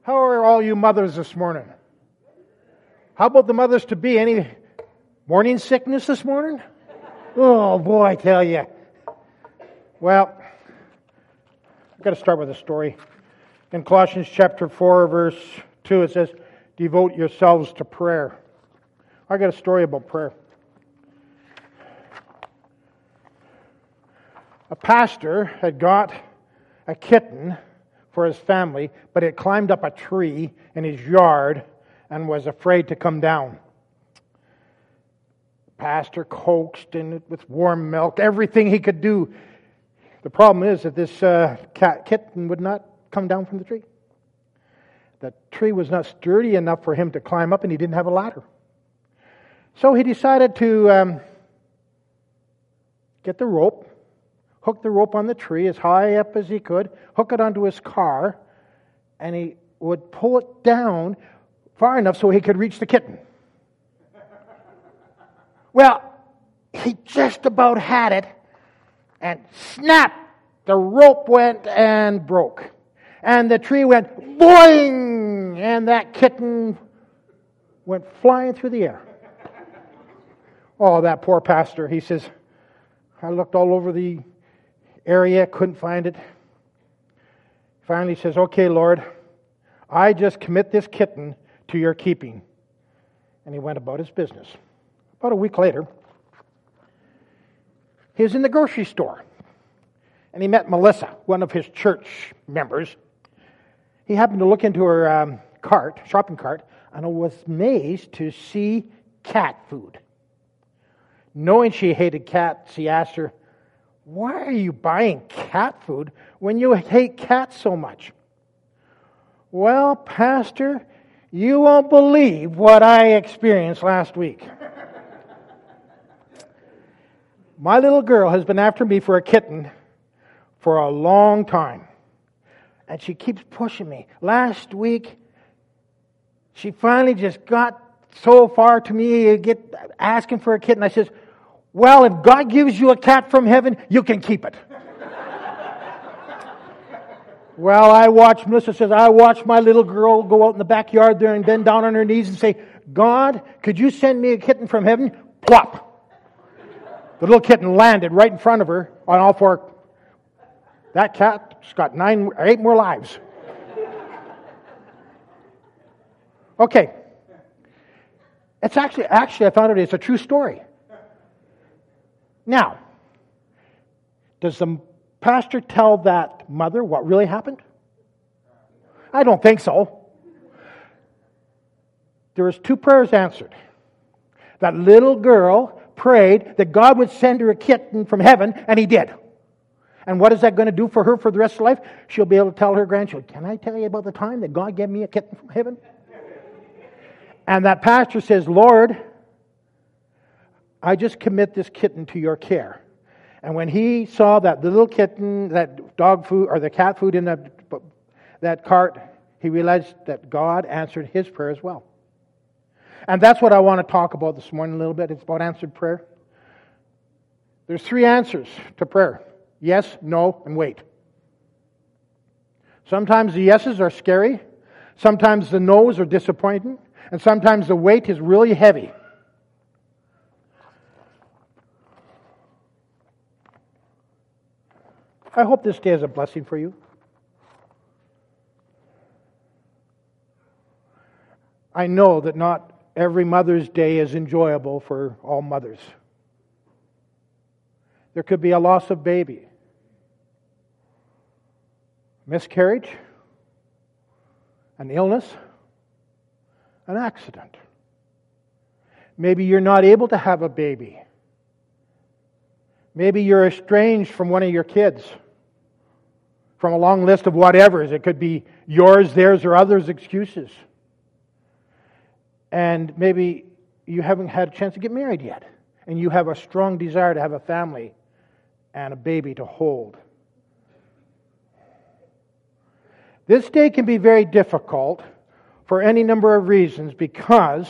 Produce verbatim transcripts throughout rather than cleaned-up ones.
How are all you mothers this morning? How about the mothers to be? Any morning sickness this morning? Oh boy, I tell you. Well, I've got to start with a story. In Colossians chapter four, verse two, it says, "Devote yourselves to prayer." I got a story about prayer. A pastor had got a kitten for his family, but it climbed up a tree in his yard and was afraid to come down. The pastor coaxed it with warm milk, everything he could do. The problem is that this uh, cat, kitten would not come down from the tree. The tree was not sturdy enough for him to climb up, and he didn't have a ladder. So he decided to um, get the rope, hook the rope on the tree as high up as he could, hook it onto his car, and he would pull it down far enough so he could reach the kitten. Well, he just about had it, and snap, the rope went and broke. And the tree went boing, and that kitten went flying through the air. Oh, that poor pastor. He says, I looked all over the area, couldn't find it. Finally he says, okay, Lord, I just commit this kitten to your keeping. And he went about his business. About a week later, he was in the grocery store. And he met Melissa, one of his church members. He happened to look into her um, cart, shopping cart, and was amazed to see cat food. Knowing she hated cats, he asked her, why are you buying cat food when you hate cats so much? Well, Pastor, you won't believe what I experienced last week. My little girl has been after me for a kitten for a long time. And she keeps pushing me. Last week, she finally just got so far to me, get asking for a kitten. I says, well, if God gives you a cat from heaven, you can keep it. Well, I watched, Melissa says, I watched my little girl go out in the backyard there and bend down on her knees and say, God, could you send me a kitten from heaven? Plop. The little kitten landed right in front of her on all four. That cat's got nine, eight more lives. Okay. It's actually, actually, I found out it's a true story. Now, does the pastor tell that mother what really happened? I don't think so. There was two prayers answered. That little girl prayed that God would send her a kitten from heaven, and He did. And what is that going to do for her for the rest of her life? She'll be able to tell her grandchildren, can I tell you about the time that God gave me a kitten from heaven? And that pastor says, Lord, I just commit this kitten to your care. And when he saw that the little kitten, that dog food, or the cat food in that, that cart, he realized that God answered his prayer as well. And that's what I want to talk about this morning a little bit. It's about answered prayer. There's three answers to prayer. Yes, no, and wait. Sometimes the yeses are scary. Sometimes the no's are disappointing. And sometimes the wait is really heavy. I hope this day is a blessing for you. I know that not every Mother's Day is enjoyable for all mothers. There could be a loss of baby, miscarriage, an illness, an accident. Maybe you're not able to have a baby. Maybe you're estranged from one of your kids. From a long list of whatevers. It could be yours, theirs, or others' excuses. And maybe you haven't had a chance to get married yet. And you have a strong desire to have a family and a baby to hold. This day can be very difficult for any number of reasons, because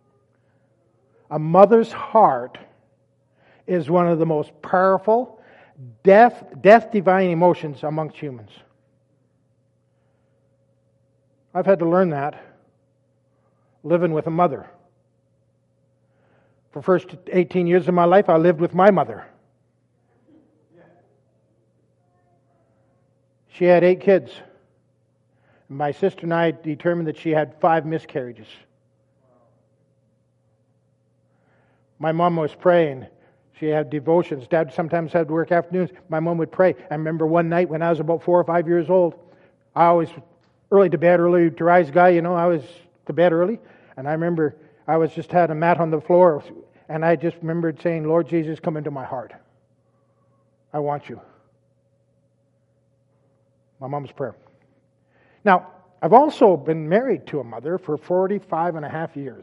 a mother's heart is one of the most powerful, death, death-defying emotions amongst humans. I've had to learn that living with a mother. For the first eighteen years of my life, I lived with my mother. She had eight kids. My sister and I determined that she had five miscarriages. My mom was praying. She had devotions. Dad sometimes had to work afternoons. My mom would pray. I remember one night when I was about four or five years old, I always early to bed, early to rise guy, you know, I was to bed early. And I remember I was just had a mat on the floor, and I just remembered saying, Lord Jesus, come into my heart. I want you. My mom's prayer. Now, I've also been married to a mother for forty-five and a half years.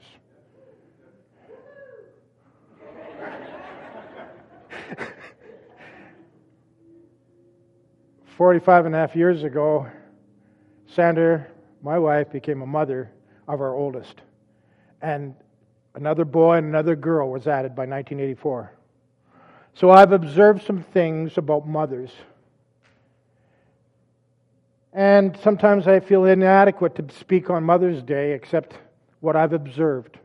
forty-five and a half years ago, Sandra, my wife, became a mother of our oldest. And another boy and another girl was added by nineteen eighty-four. So I've observed some things about mothers. And sometimes I feel inadequate to speak on Mother's Day except what I've observed.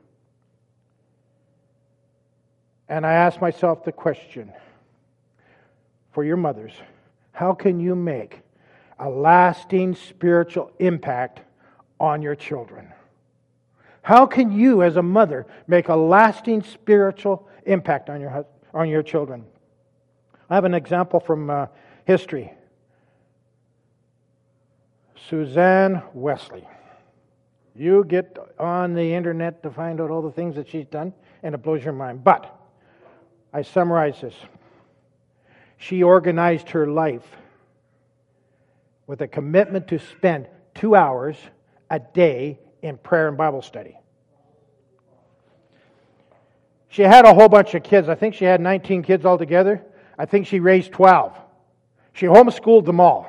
And I ask myself the question, for your mothers, how can you make a lasting spiritual impact on your children? How can you, as a mother, make a lasting spiritual impact on your on your children? I have an example from uh, history. Suzanne Wesley. You get on the internet to find out all the things that she's done, and it blows your mind. But I summarize this. She organized her life with a commitment to spend two hours a day in prayer and Bible study. She had a whole bunch of kids. I think she had nineteen kids altogether. I think she raised twelve. She homeschooled them all.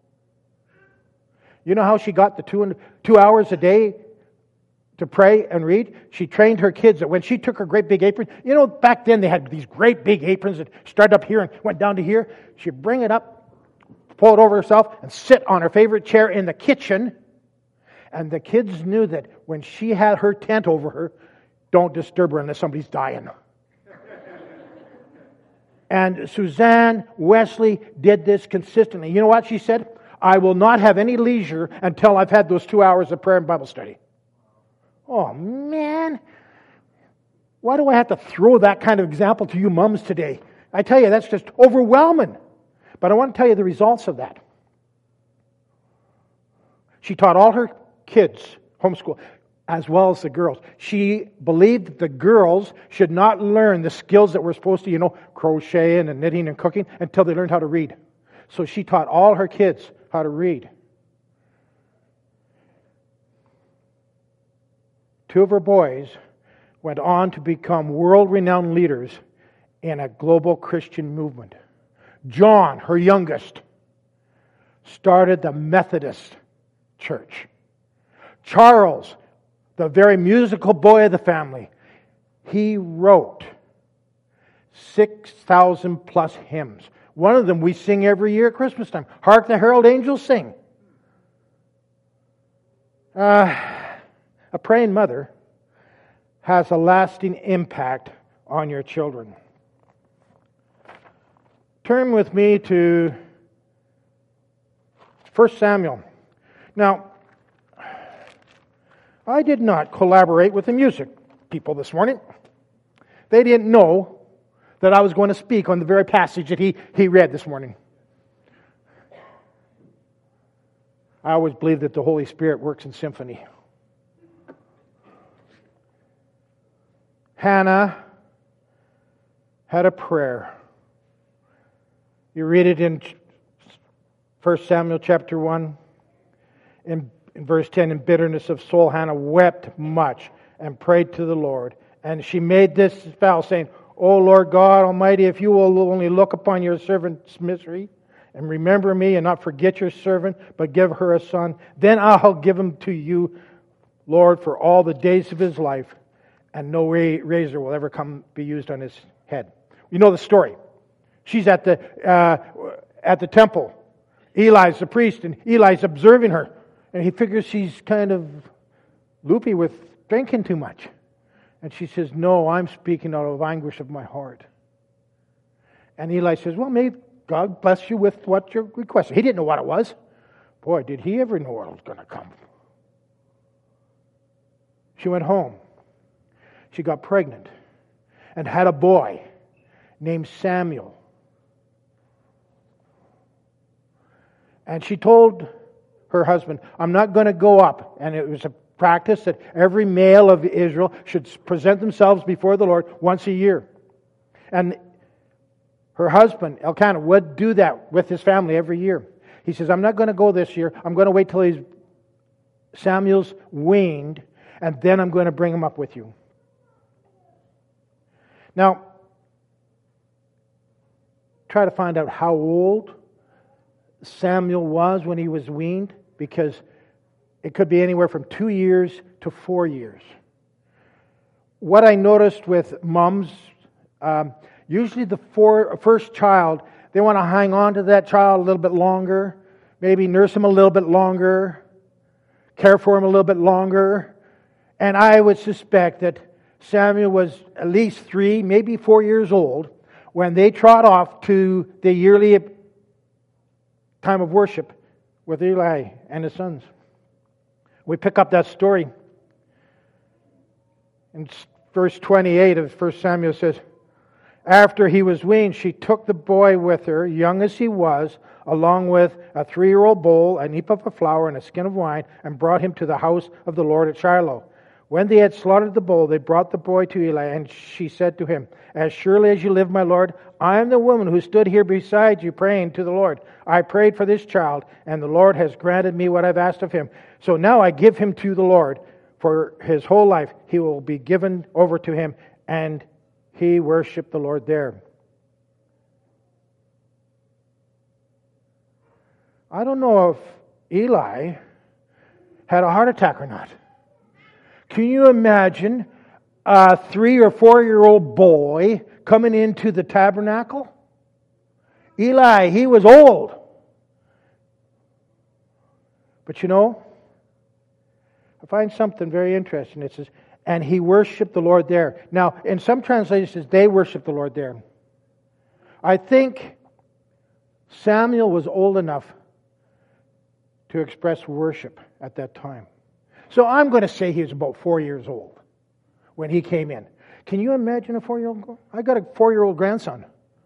You know how she got the two, two hours a day to pray and read? She trained her kids that when she took her great big apron, you know, back then they had these great big aprons that started up here and went down to here. She'd bring it up, pull it over herself, and sit on her favorite chair in the kitchen. And the kids knew that when she had her tent over her, don't disturb her unless somebody's dying. And Suzanne Wesley did this consistently. You know what she said? I will not have any leisure until I've had those two hours of prayer and Bible study. Oh, man. Why do I have to throw that kind of example to you mums today? I tell you, that's just overwhelming. But I want to tell you the results of that. She taught all her kids homeschool, as well as the girls. She believed that the girls should not learn the skills that we're supposed to, you know, crocheting and knitting and cooking until they learned how to read. So she taught all her kids how to read. Two of her boys went on to become world-renowned leaders in a global Christian movement. John, her youngest, started the Methodist Church. Charles, the very musical boy of the family, he wrote six thousand plus hymns. One of them we sing every year at Christmas time. Hark the Herald Angels Sing. Uh, a praying mother has a lasting impact on your children. Turn with me to First Samuel. Now, I did not collaborate with the music people this morning. They didn't know that I was going to speak on the very passage that he, he read this morning. I always believe that the Holy Spirit works in symphony. Hannah had a prayer. You read it in First Samuel chapter one. In, in verse ten, in bitterness of soul, Hannah wept much and prayed to the Lord. And she made this vow, saying, O Lord God Almighty, if you will only look upon your servant's misery and remember me and not forget your servant, but give her a son, then I'll give him to you, Lord, for all the days of his life, and no razor will ever come be used on his head. You know the story. She's at the uh, at the temple. Eli's the priest, and Eli's observing her. And he figures she's kind of loopy with drinking too much. And she says, no, I'm speaking out of anguish of my heart. And Eli says, well, may God bless you with what you're requesting. He didn't know what it was. Boy, did he ever know what was going to come. She went home. She got pregnant and had a boy named Samuel. And she told her husband, I'm not going to go up. And it was a practice that every male of Israel should present themselves before the Lord once a year. And her husband, Elkanah, would do that with his family every year. He says, I'm not going to go this year. I'm going to wait till he's Samuel's weaned, and then I'm going to bring him up with you. Now, try to find out how old Samuel was when he was weaned, because it could be anywhere from two years to four years. What I noticed with mums, um, usually the four, first child, they want to hang on to that child a little bit longer, maybe nurse him a little bit longer, care for him a little bit longer. And I would suspect that Samuel was at least three, maybe four years old when they trot off to the yearly time of worship with Eli and his sons. We pick up that story. In verse twenty-eight of First Samuel says, after he was weaned, she took the boy with her, young as he was, along with a three-year-old bull, an ephah of flour, and a skin of wine, and brought him to the house of the Lord at Shiloh. When they had slaughtered the bull, they brought the boy to Eli, and she said to him, as surely as you live, my Lord, I am the woman who stood here beside you praying to the Lord. I prayed for this child, and the Lord has granted me what I've asked of him. So now I give him to the Lord. For his whole life he will be given over to him, and he worshiped the Lord there. I don't know if Eli had a heart attack or not. Can you imagine a three or four-year-old boy coming into the tabernacle? Eli, he was old. But you know, I find something very interesting. It says, and he worshiped the Lord there. Now, in some translations, they worshiped the Lord there. I think Samuel was old enough to express worship at that time. So I'm going to say he was about four years old when he came in. Can you imagine a four-year-old girl? I got a four-year-old grandson.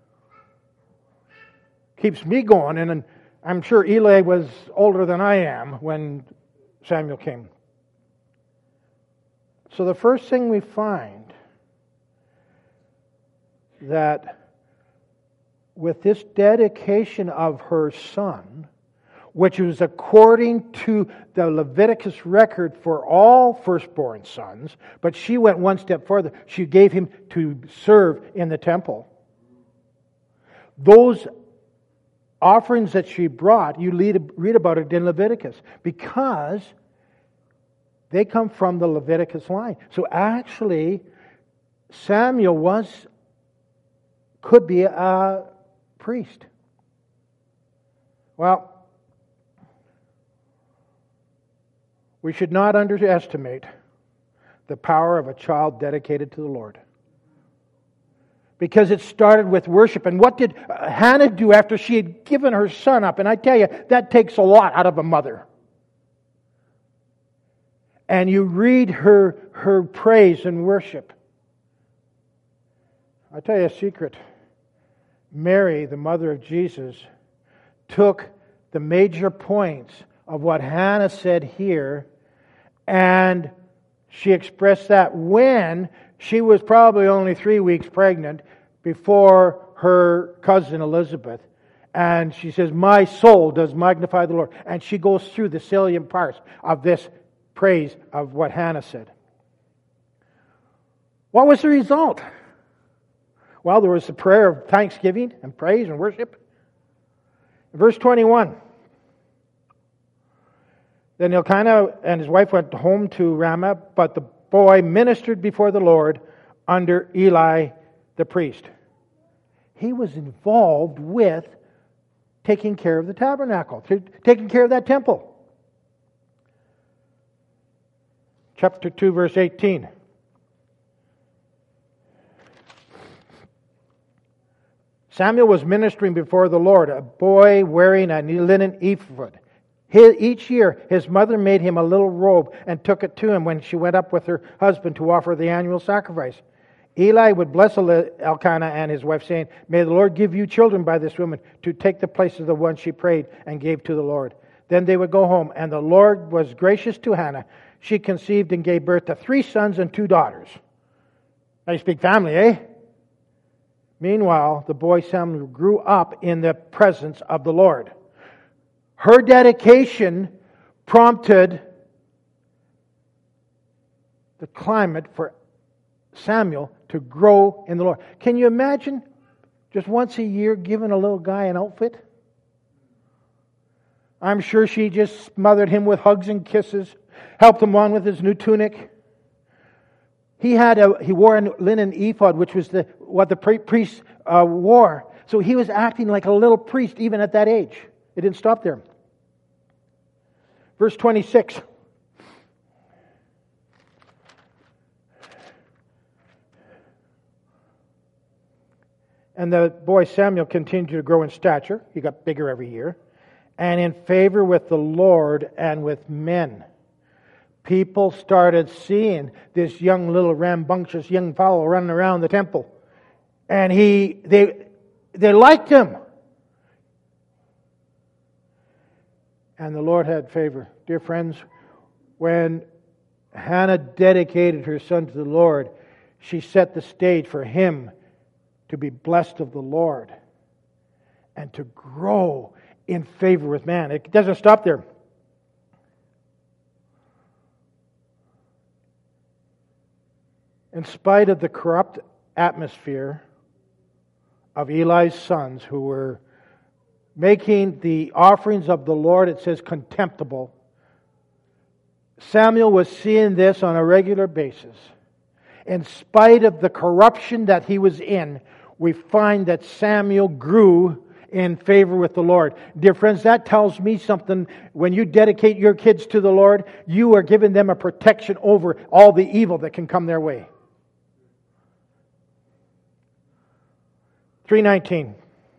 Keeps me going, and I'm sure Eli was older than I am when Samuel came. So the first thing we find that with this dedication of her son, which was according to the Leviticus record for all firstborn sons, but she went one step further. She gave him to serve in the temple. Those offerings that she brought, you read about it in Leviticus, because they come from the Leviticus line. So actually, Samuel was, could be a priest. Well, we should not underestimate the power of a child dedicated to the Lord. Because it started with worship. And what did Hannah do after she had given her son up? And I tell you, that takes a lot out of a mother. And you read her, her praise and worship. I'll tell you a secret. Mary, the mother of Jesus, took the major points of what Hannah said here, and she expressed that when she was probably only three weeks pregnant before her cousin Elizabeth. And she says, my soul does magnify the Lord. And she goes through the salient parts of this praise of what Hannah said. What was the result? Well, there was a prayer of thanksgiving and praise and worship. Verse twenty-one. Then Elkanah and his wife went home to Ramah, but the boy ministered before the Lord under Eli the priest. He was involved with taking care of the tabernacle, taking care of that temple. chapter two, verse eighteen. Samuel was ministering before the Lord, a boy wearing a linen ephod. Each year, his mother made him a little robe and took it to him when she went up with her husband to offer the annual sacrifice. Eli would bless Elkanah and his wife, saying, "May the Lord give you children by this woman to take the place of the one she prayed and gave to the Lord." Then they would go home, and the Lord was gracious to Hannah. She conceived and gave birth to three sons and two daughters. Nice big family, eh? Meanwhile, the boy Samuel grew up in the presence of the Lord. Her dedication prompted the climate for Samuel to grow in the Lord. Can you imagine just once a year giving a little guy an outfit? I'm sure she just smothered him with hugs and kisses, helped him on with his new tunic. He had a he wore a linen ephod, which was the what the priest uh, wore. So he was acting like a little priest even at that age. It didn't stop there. Verse twenty-six. And the boy Samuel continued to grow in stature. He got bigger every year. And in favor with the Lord and with men. People started seeing this young little rambunctious young fellow running around the temple. And he they they liked him. And the Lord had favor. Dear friends, when Hannah dedicated her son to the Lord, she set the stage for him to be blessed of the Lord and to grow in favor with man. It doesn't stop there. In spite of the corrupt atmosphere of Eli's sons who were making the offerings of the Lord, it says, contemptible, Samuel was seeing this on a regular basis. In spite of the corruption that he was in, we find that Samuel grew in favor with the Lord. Dear friends, that tells me something. When you dedicate your kids to the Lord, you are giving them a protection over all the evil that can come their way. three nineteen.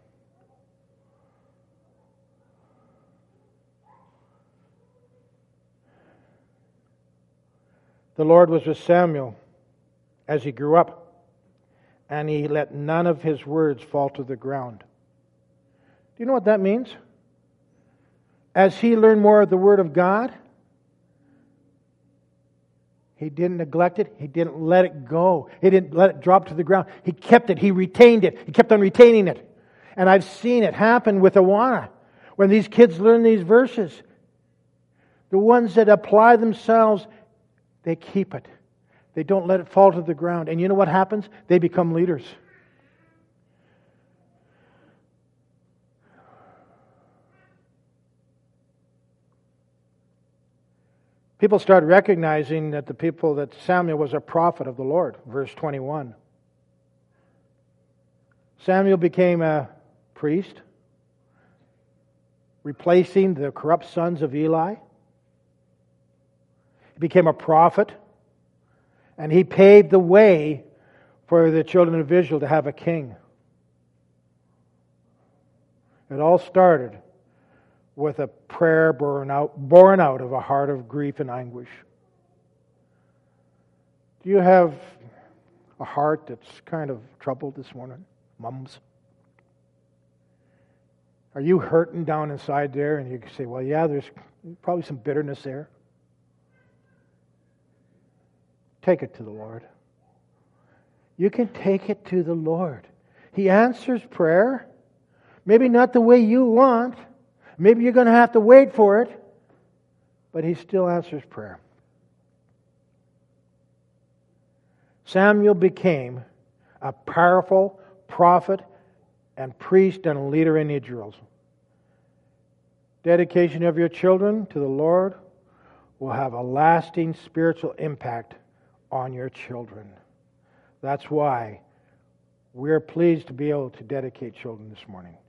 The Lord was with Samuel as he grew up, and he let none of his words fall to the ground. Do you know what that means? As he learned more of the Word of God, he didn't neglect it. He didn't let it go. He didn't let it drop to the ground. He kept it. He retained it. He kept on retaining it. And I've seen it happen with Awana. When these kids learn these verses, the ones that apply themselves, they keep it. They don't let it fall to the ground. And you know what happens? They become leaders. People started recognizing that the people that Samuel was a prophet of the Lord. Verse twenty-one. Samuel became a priest, replacing the corrupt sons of Eli. He became a prophet, and he paved the way for the children of Israel to have a king. It all started with a prayer born out, born out of a heart of grief and anguish. Do you have a heart that's kind of troubled this morning, mums? Are you hurting down inside there? And you can say, well, yeah, there's probably some bitterness there. Take it to the Lord. You can take it to the Lord. He answers prayer. Maybe not the way you want. Maybe you're going to have to wait for it. But He still answers prayer. Samuel became a powerful prophet and priest and leader in Israel. Dedication of your children to the Lord will have a lasting spiritual impact on your children. That's why we're pleased to be able to dedicate children this morning.